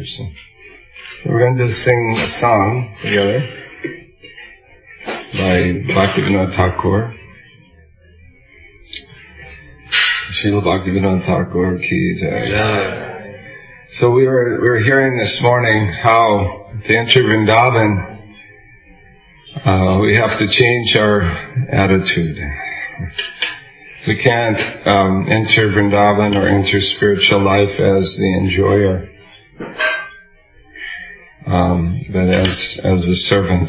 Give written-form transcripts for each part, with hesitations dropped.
Krishna. So we're going to sing a song together by Bhaktivinoda Thakur. Srila Bhaktivinoda Thakur ki jai. So we were hearing this morning how to enter Vrindavan, we have to change our attitude. We can't enter Vrindavan or enter spiritual life as the enjoyer, but as a servant.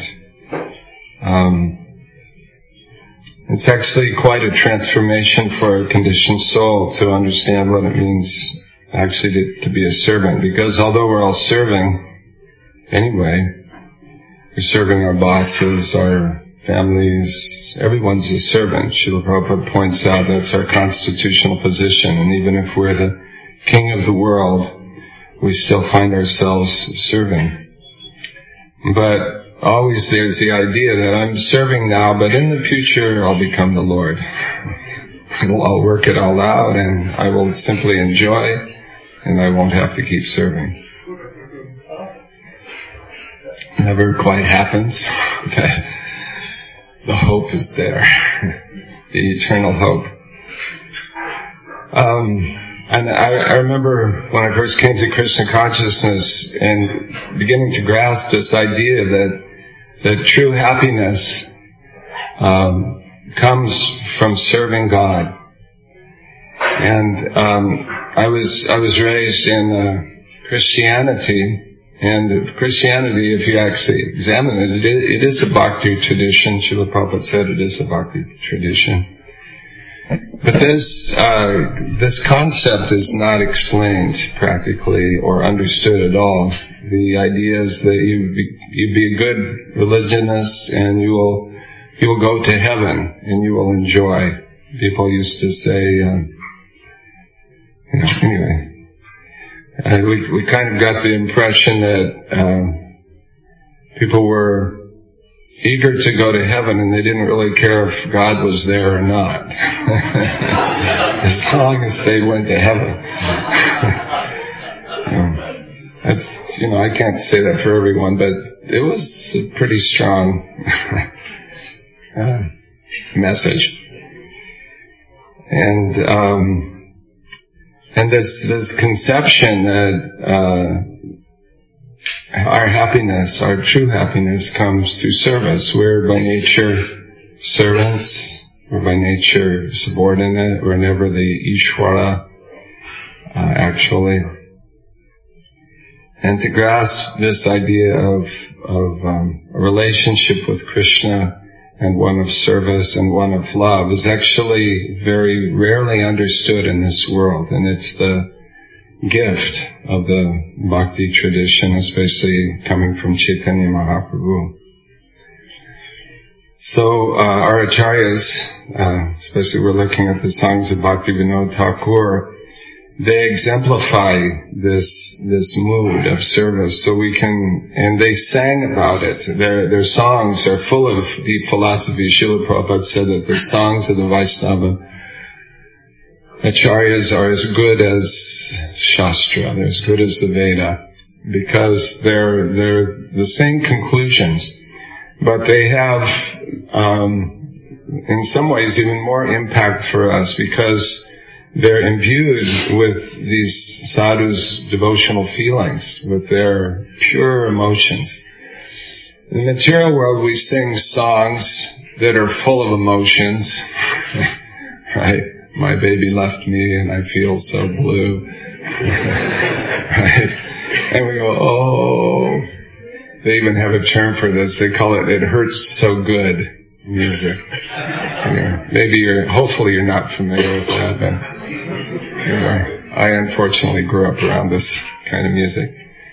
It's actually quite a transformation for a conditioned soul to understand what it means actually to be a servant, because although we're all serving anyway, we're serving our bosses, our families, everyone's a servant. Srila Prabhupada points out that's our constitutional position, and even if we're the king of the world, we still find ourselves serving. But always there's the idea that I'm serving now, but in the future I'll become the Lord. I'll work it all out, and I will simply enjoy, and I won't have to keep serving. Never quite happens, but the hope is there, the eternal hope. And I remember when I first came to Krishna consciousness and beginning to grasp this idea that true happiness comes from serving God. And I was raised in Christianity. And Christianity, if you actually examine it is a bhakti tradition. Srila Prabhupada said it is a bhakti tradition. But this concept is not explained practically or understood at all. The idea is that you be a good religionist and you will go to heaven and you will enjoy. People used to say, anyway. We kind of got the impression that people were eager to go to heaven and they didn't really care if God was there or not. As long as they went to heaven. That's, I can't say that for everyone, but it was a pretty strong message. And this conception that our happiness, our true happiness, comes through service. We're by nature servants. We're by nature subordinate. We're never the Ishvara, actually. And to grasp this idea of a relationship with Krishna and one of service and one of love is actually very rarely understood in this world. And it's the gift of the bhakti tradition, especially coming from Chaitanya Mahaprabhu. So our acharyas, especially we're looking at the songs of Bhaktivinoda Thakur, they exemplify this mood of service. So and they sang about it. Their songs are full of deep philosophy. Srila Prabhupada said that the songs of the Vaishnava acharyas are as good as Shastra, they're as good as the Veda, because they're the same conclusions, but they have, in some ways, even more impact for us, because they're imbued with these sadhus' devotional feelings, with their pure emotions. In the material world, we sing songs that are full of emotions, right? My baby left me and I feel so blue. Right? And we go, oh. They even have a term for this. They call it hurts so good music. Hopefully you're not familiar with that, but I unfortunately grew up around this kind of music.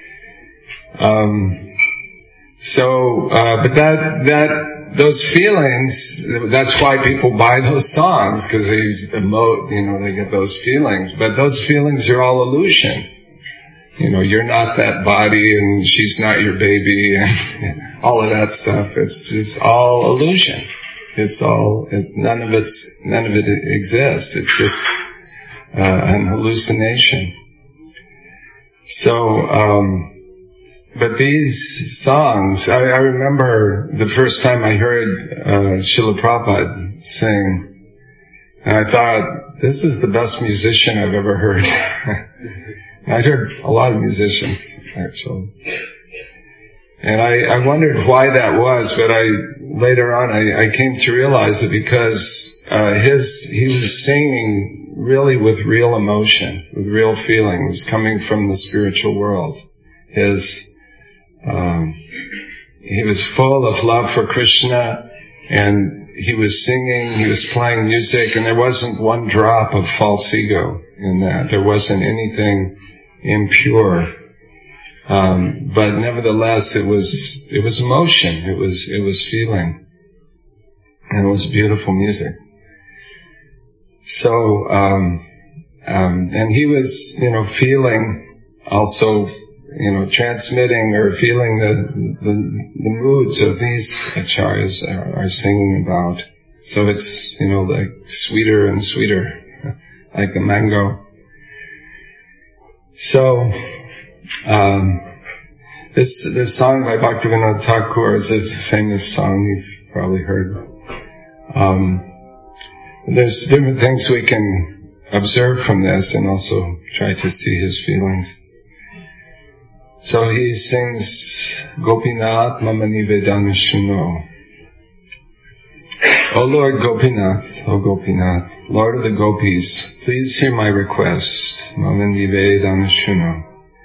But those feelings, that's why people buy those songs, because they emote, they get those feelings. But those feelings are all illusion. You're not that body and she's not your baby and all of that stuff. It's just all illusion. None of it exists. It's just an hallucination. So, but these songs, I remember the first time I heard Srila Prabhupada sing, and I thought, this is the best musician I've ever heard. I'd heard a lot of musicians, actually. And I wondered why that was, but later on I came to realize that because he was singing really with real emotion, with real feelings coming from the spiritual world. He was full of love for Krishna, and he was singing, he was playing music, and there wasn't one drop of false ego in that. There wasn't anything impure. But nevertheless, it was emotion. It was feeling. And it was beautiful music. So, and he was, feeling also, transmitting or feeling the moods of these acharyas are singing about. So it's, like sweeter and sweeter, like a mango. So, this song by Bhaktivinoda Thakur is a famous song you've probably heard. There's different things we can observe from this and also try to see his feelings. So he sings, Gopinath Mama Nivedana Shuno. O Lord Gopinath, O Gopinath, Lord of the Gopis, please hear my request. Mama Nivedana Shuno.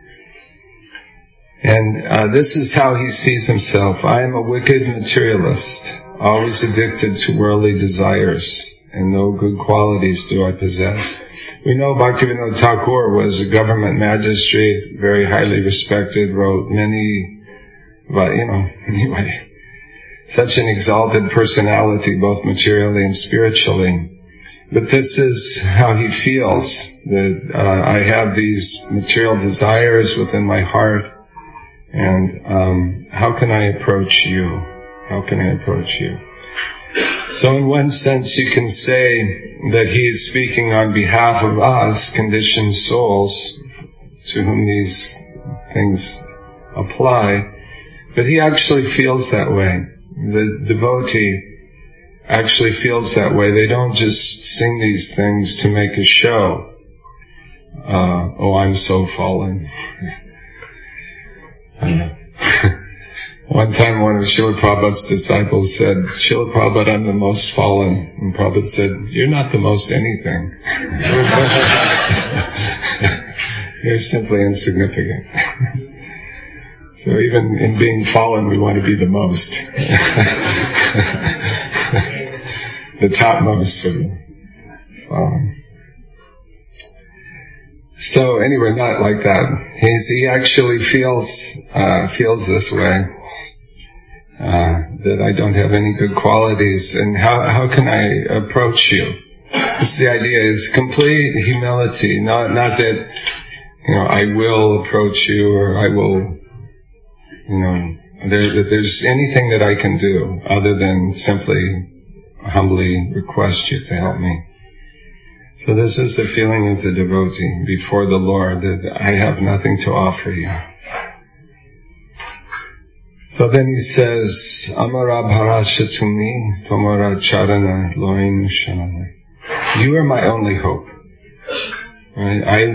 And this is how he sees himself. I am a wicked materialist, always addicted to worldly desires, and no good qualities do I possess. We know Bhaktivinoda Thakur was a government magistrate, very highly respected, wrote many, but anyway, such an exalted personality, both materially and spiritually. But this is how he feels, that I have these material desires within my heart, and how can I approach you? How can I approach you? So in one sense you can say that he is speaking on behalf of us, conditioned souls, to whom these things apply, but he actually feels that way. The devotee actually feels that way. They don't just sing these things to make a show. Oh, I'm so fallen. One time one of Srila Prabhupada's disciples said, Srila Prabhupada, I'm the most fallen. And Prabhupada said, you're not the most anything. You're simply insignificant. So even in being fallen, we want to be the most. The topmost of the fallen. So anyway, not like that. He actually feels this way. That I don't have any good qualities, and how can I approach you? This is the idea, is complete humility, not that, I will approach you, or I will, there's anything that I can do other than simply humbly request you to help me. So this is the feeling of the devotee before the Lord, that I have nothing to offer you. So then he says, Amara Bharasha to me, Tomara Charana Loin Shanana. You are my only hope. Right?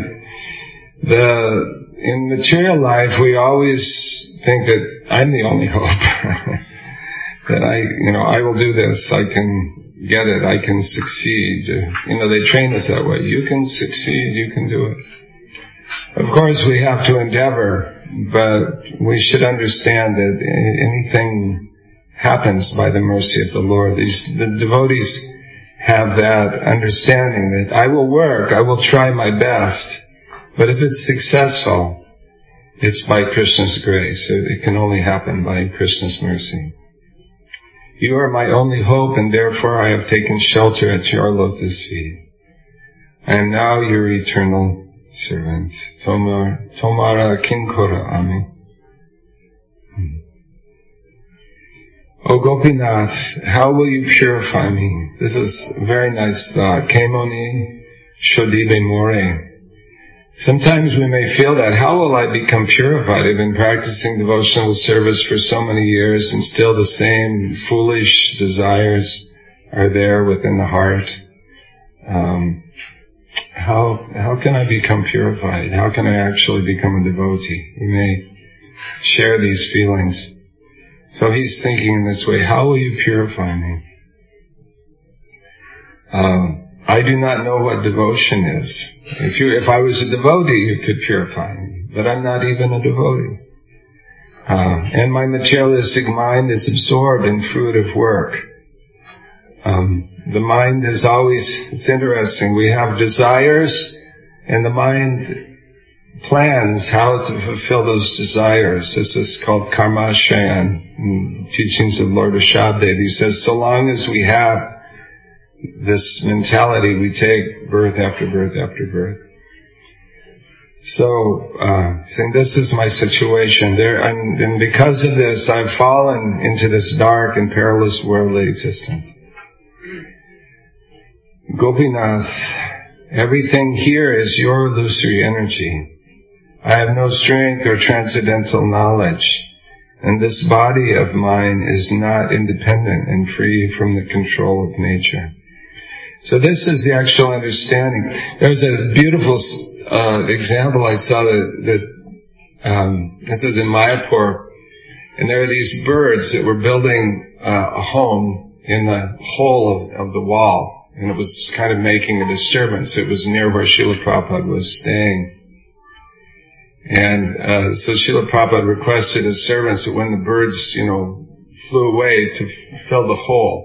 In material life, we always think that I'm the only hope. That I will do this, I can get it, I can succeed. They train us that way. You can succeed, you can do it. Of course, we have to endeavor, but we should understand that anything happens by the mercy of the Lord. The devotees have that understanding that I will work, I will try my best, but if it's successful, it's by Krishna's grace. It can only happen by Krishna's mercy. You are my only hope, and therefore I have taken shelter at your lotus feet. I am now your eternal servant. Tomara Kinkora Ami. O Gopinath, how will you purify me? This is a very nice thought. Kemoni Shodibe More. Sometimes we may feel that, how will I become purified? I've been practicing devotional service for so many years and still the same foolish desires are there within the heart. How can I become purified? How can I actually become a devotee? You may share these feelings. So he's thinking in this way, how will you purify me? I do not know what devotion is. If I was a devotee, you could purify me, but I'm not even a devotee. And my materialistic mind is absorbed in fruitive work. The mind is always, it's interesting, we have desires, and the mind plans how to fulfill those desires. This is called karmashayan, teachings of Lord Rishabhdev. He says, so long as we have this mentality, we take birth after birth after birth. So, saying this is my situation there, and because of this, I've fallen into this dark and perilous worldly existence. Gopinath, everything here is your illusory energy. I have no strength or transcendental knowledge, and this body of mine is not independent and free from the control of nature. So this is the actual understanding. There was a beautiful example I saw that this is in Mayapur, and there are these birds that were building a home in the hole of the wall, and it was kind of making a disturbance. It was near where Srila Prabhupada was staying. And so Srila Prabhupada requested his servants that when the birds, flew away to fill the hole.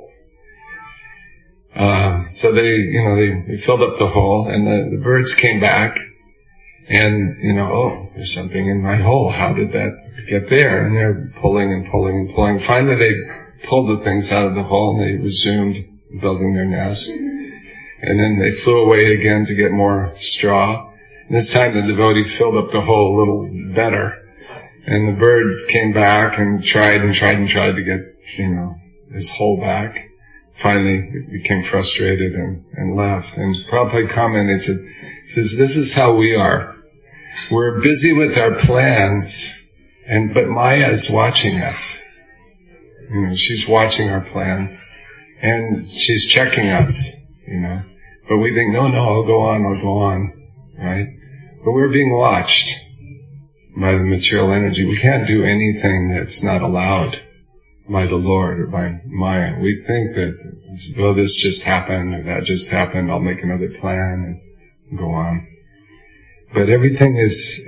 So they filled up the hole, and the birds came back, and, oh, there's something in my hole. How did that get there? And they're pulling and pulling and pulling. Finally, they pulled the things out of the hole, and they resumed building their nest. And then they flew away again to get more straw. This time the devotee filled up the hole a little better. And the bird came back and tried to get, his hole back. Finally, it became frustrated and left. And Prabhupada commented, says, this is how we are. We're busy with our plans, but Maya is watching us. She's watching our plans. And she's checking us, But we think, no, I'll go on, right? But we're being watched by the material energy. We can't do anything that's not allowed by the Lord or by Maya. We think that, this just happened or that just happened, I'll make another plan and go on. But everything is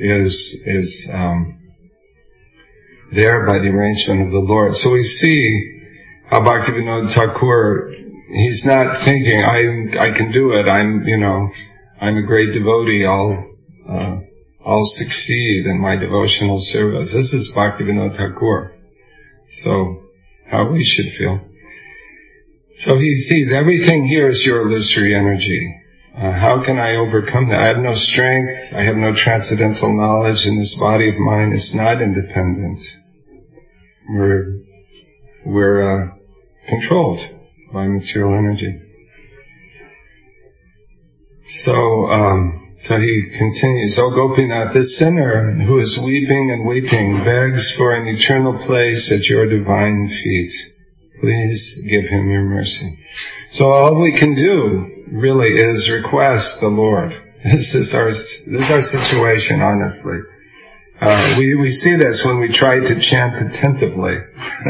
there by the arrangement of the Lord. So we see how Bhaktivinoda Thakur, he's not thinking, I can do it, I'm a great devotee, I'll succeed in my devotional service. This is Bhaktivinoda Thakur. So, how we should feel. So he sees everything here is your illusory energy. How can I overcome that? I have no strength, I have no transcendental knowledge, and this body of mine is not independent. We're controlled by material energy. So he continues, O Gopinath, this sinner who is weeping and weeping begs for an eternal place at your divine feet. Please give him your mercy. So all we can do really is request the Lord. This is our situation, honestly. We see this when we try to chant attentively.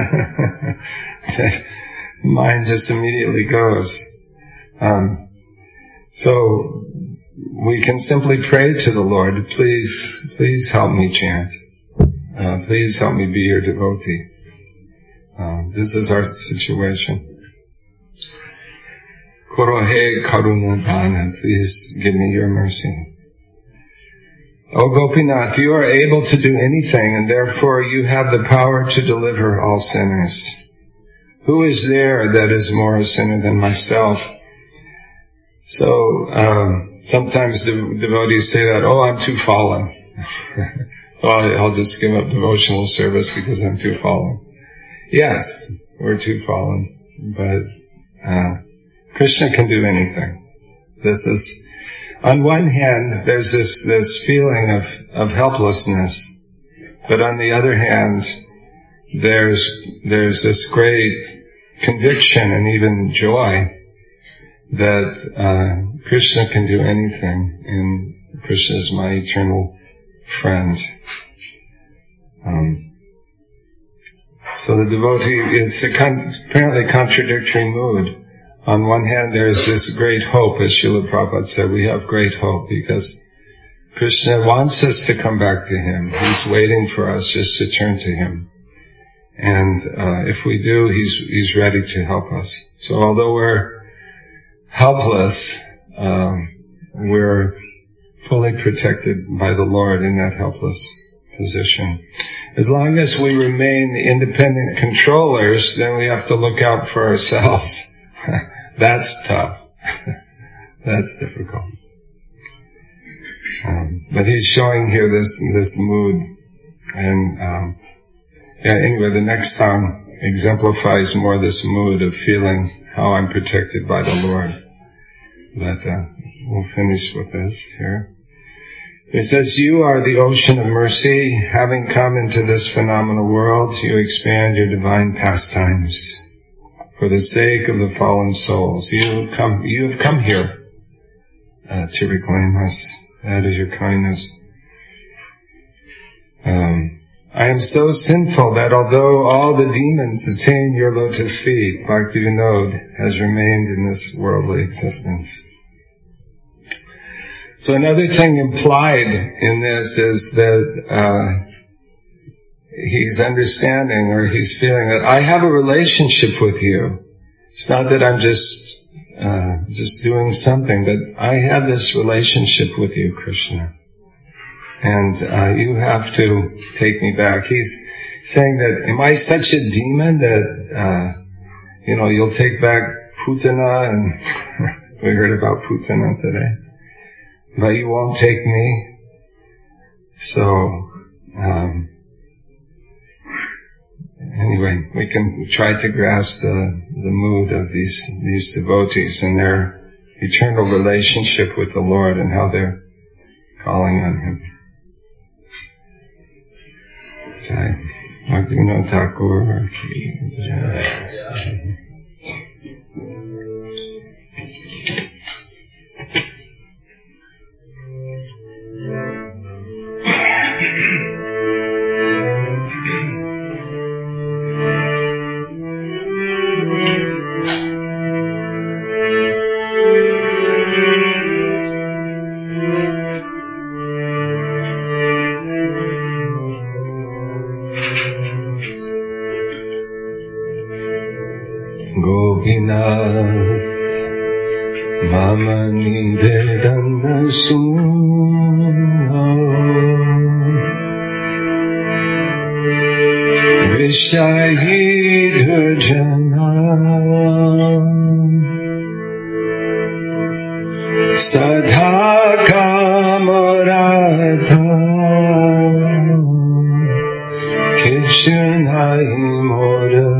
Mind just immediately goes. So we can simply pray to the Lord, please help me chant. Please help me be your devotee. This is our situation. Korohe karuna dana, please give me your mercy. O Gopinath, you are able to do anything, and therefore you have the power to deliver all sinners. Who is there that is more a sinner than myself? So, sometimes devotees say that, I'm too fallen. I'll just give up devotional service because I'm too fallen. Yes, we're too fallen, but Krishna can do anything. This is on one hand, there's this feeling of helplessness, but on the other hand, there's this great conviction and even joy that Krishna can do anything, and Krishna is my eternal friend. So the devotee, it's apparently contradictory mood. On one hand, there's this great hope, as Srila Prabhupada said, we have great hope because Krishna wants us to come back to Him. He's waiting for us just to turn to Him. And if we do, He's ready to help us. So although we're helpless, we're fully protected by the Lord in that helpless position. As long as we remain independent controllers, then we have to look out for ourselves. That's tough. That's difficult. But he's showing here this mood. And anyway, the next song exemplifies more this mood of feeling how I'm protected by the Lord. But we'll finish with this here. It says, you are the ocean of mercy. Having come into this phenomenal world, you expand your divine pastimes. For the sake of the fallen souls, you have come here to reclaim us. That is your kindness. I am so sinful that although all the demons attain your lotus feet, Bhakti-Vinod has remained in this worldly existence. So another thing implied in this is that he's understanding, or he's feeling that I have a relationship with you. It's not that I'm just doing something, but I have this relationship with you, Krishna. And you have to take me back. He's saying that, am I such a demon that, you'll take back Putana, and we heard about Putana today, but you won't take me? So, anyway, we can try to grasp the mood of these devotees and their eternal relationship with the Lord and how they're calling on Him. Jai Bhakti-Vinod Thakur ki Jai. Sadha kamarata Kishnai mora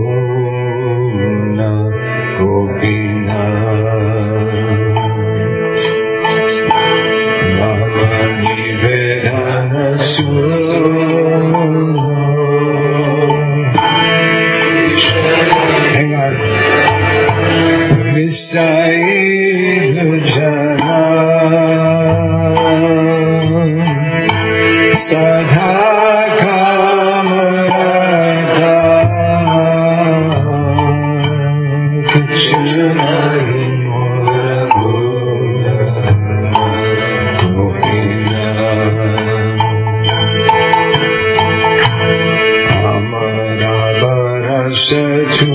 guna gopina Namani vedana Hang on. Visai Sadha kamarata Kishnai mora guna gopina Amara barasatu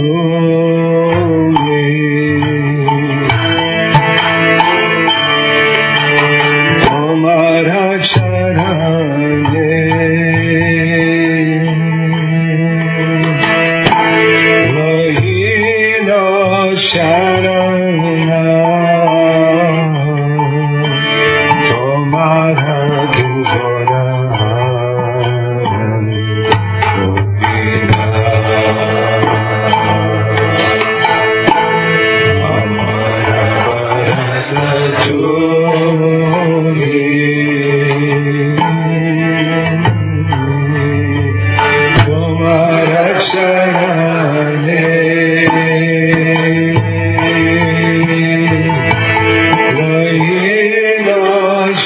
Sadhu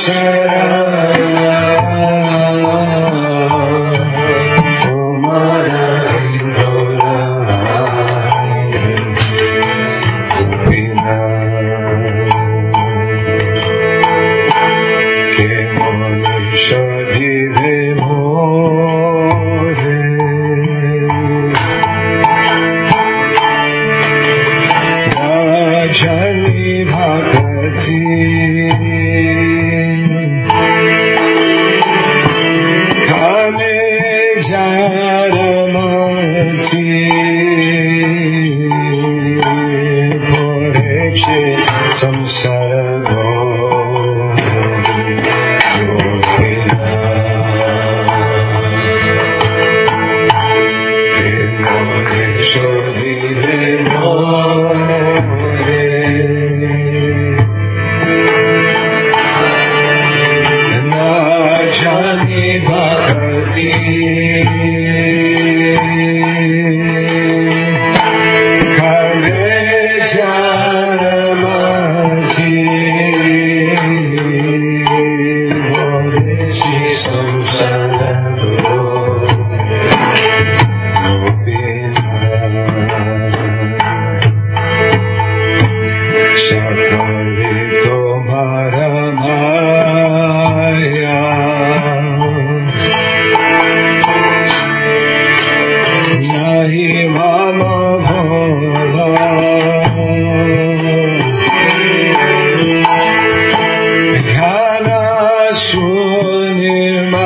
Nirma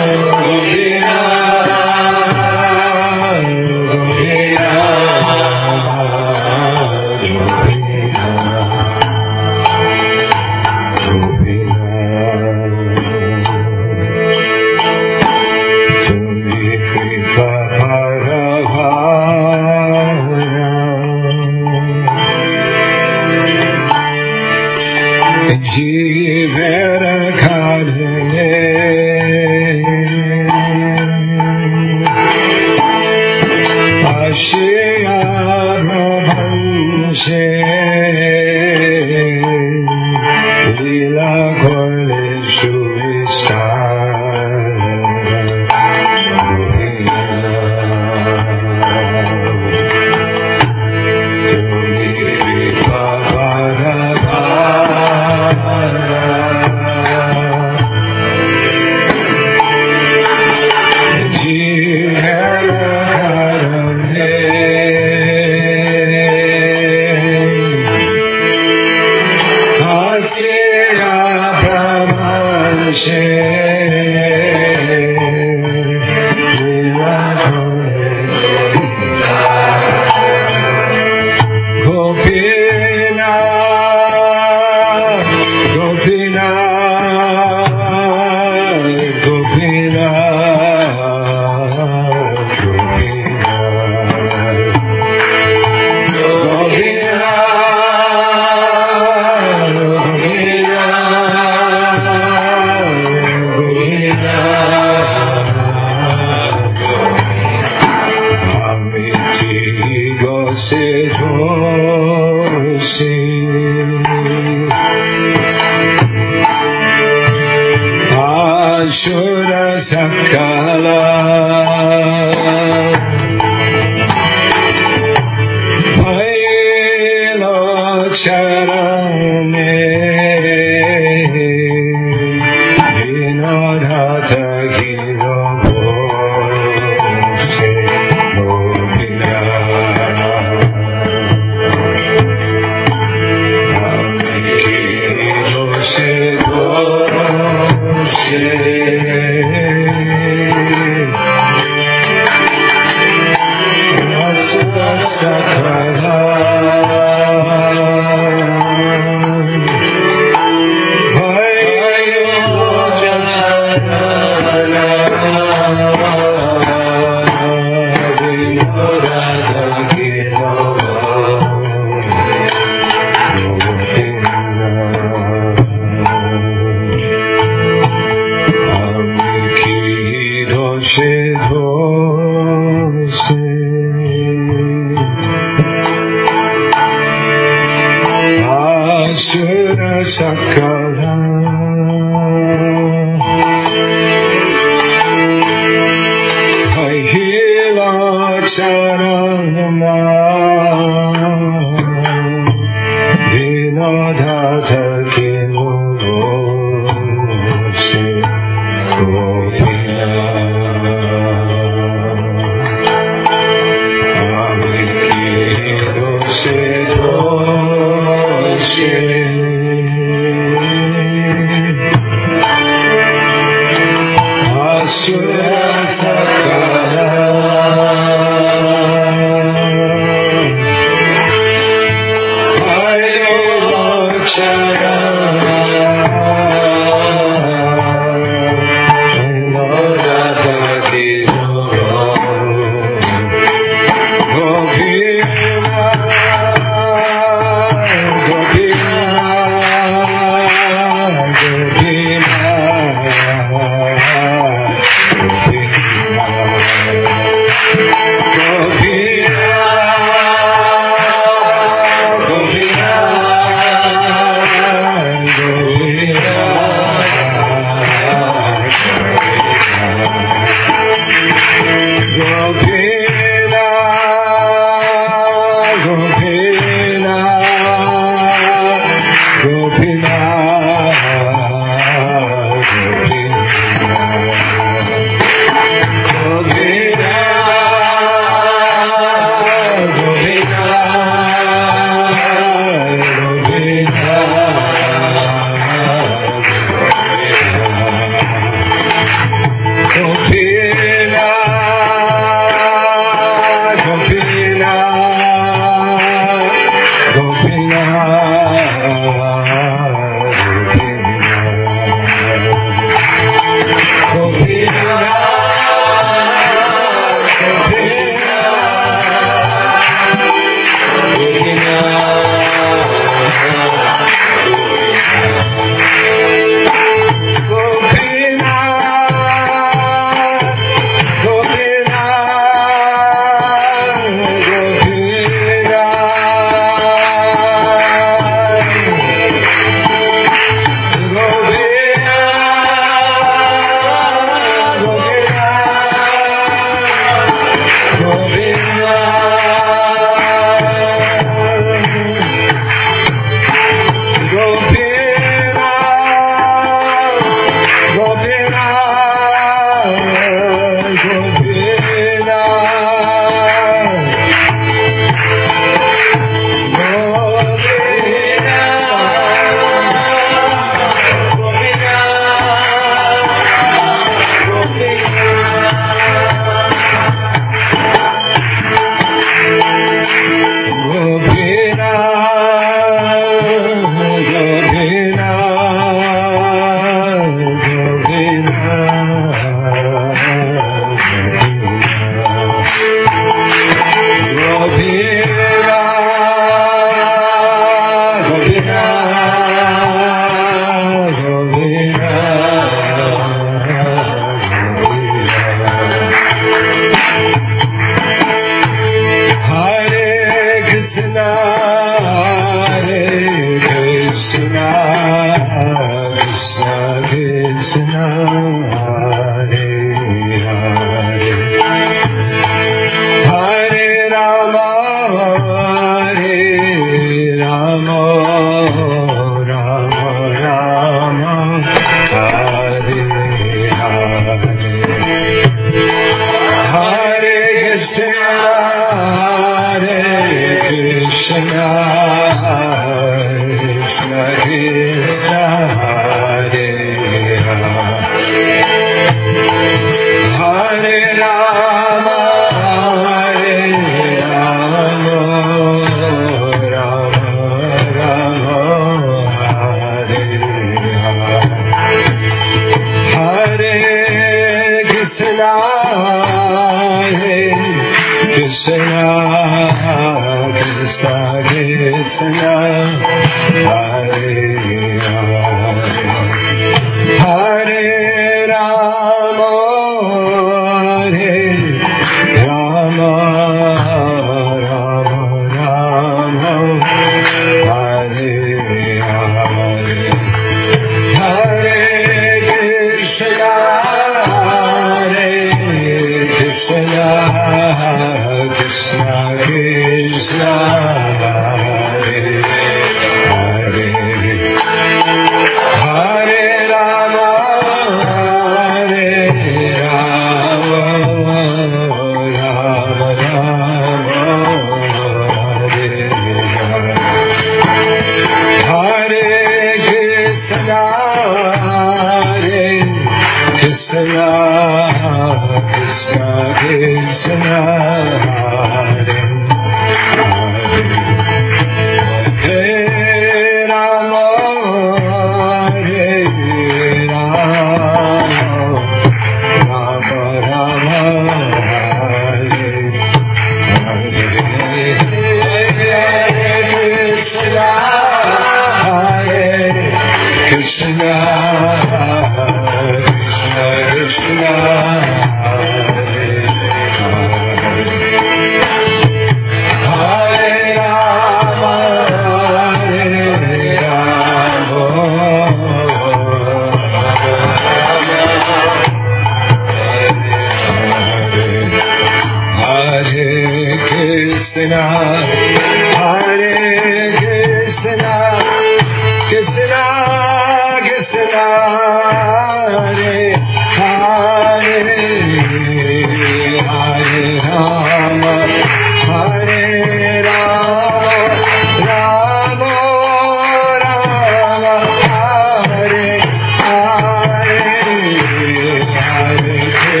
Krishna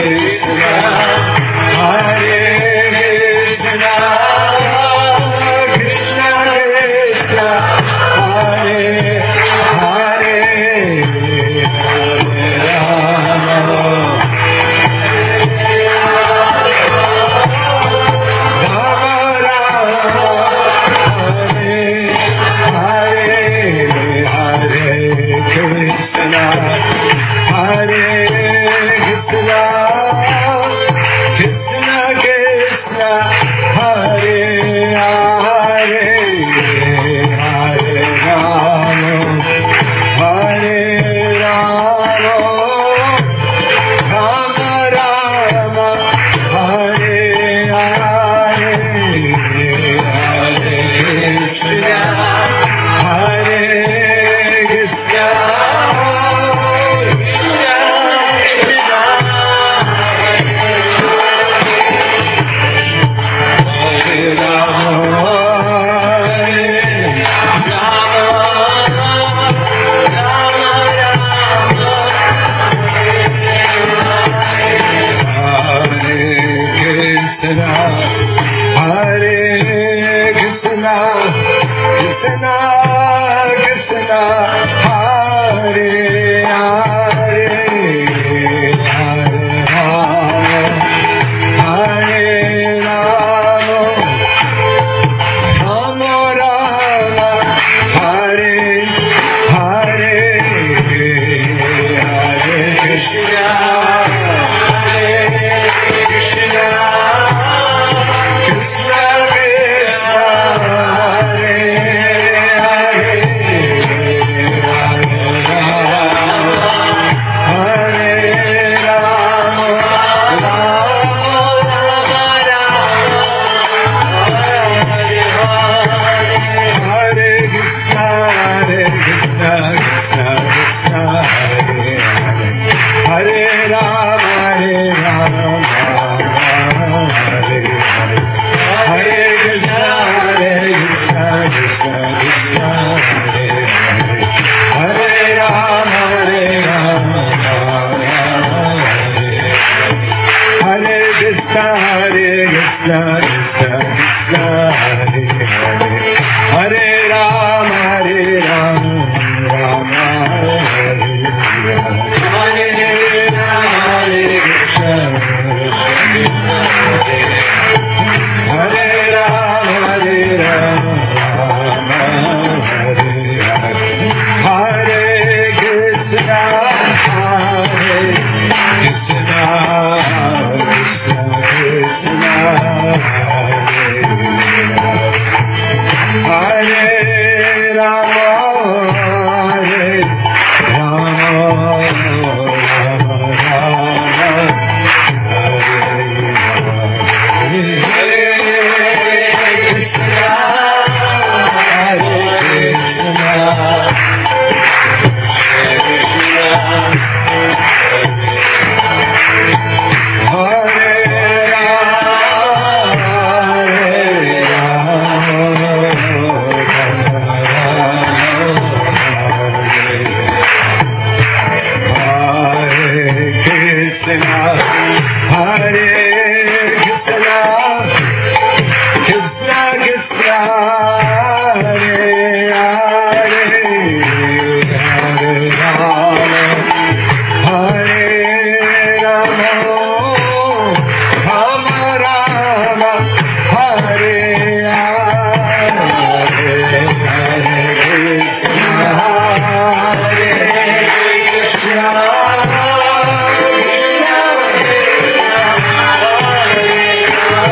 Hare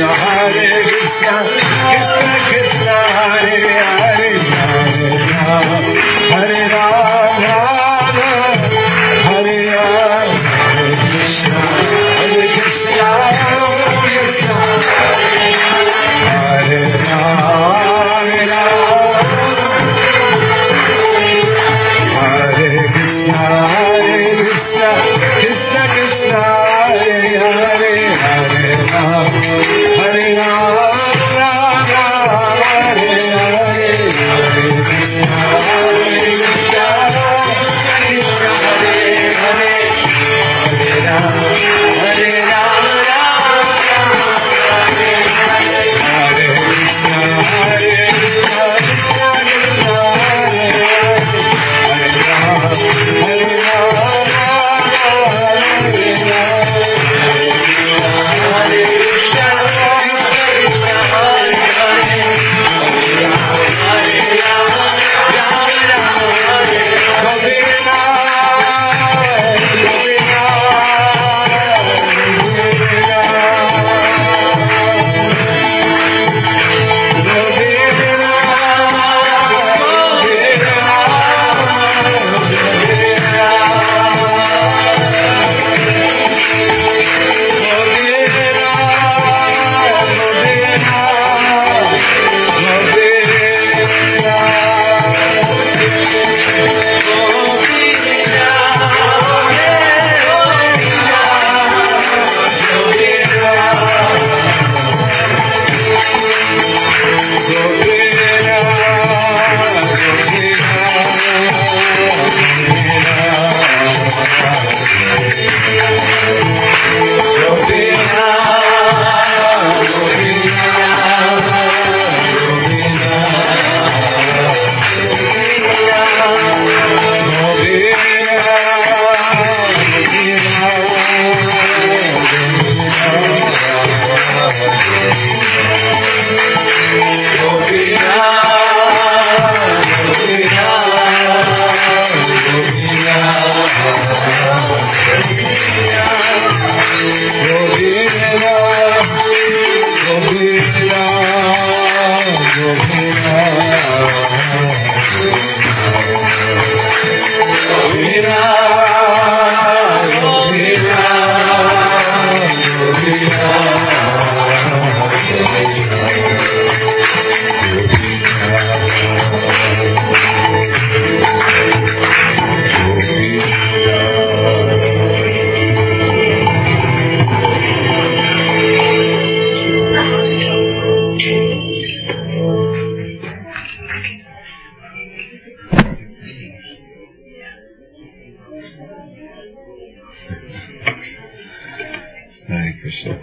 Hare Krishna.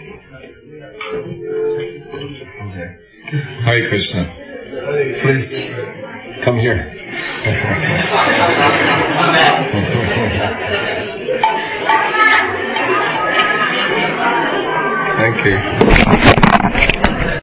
Hare Krishna. Please come here. Thank you.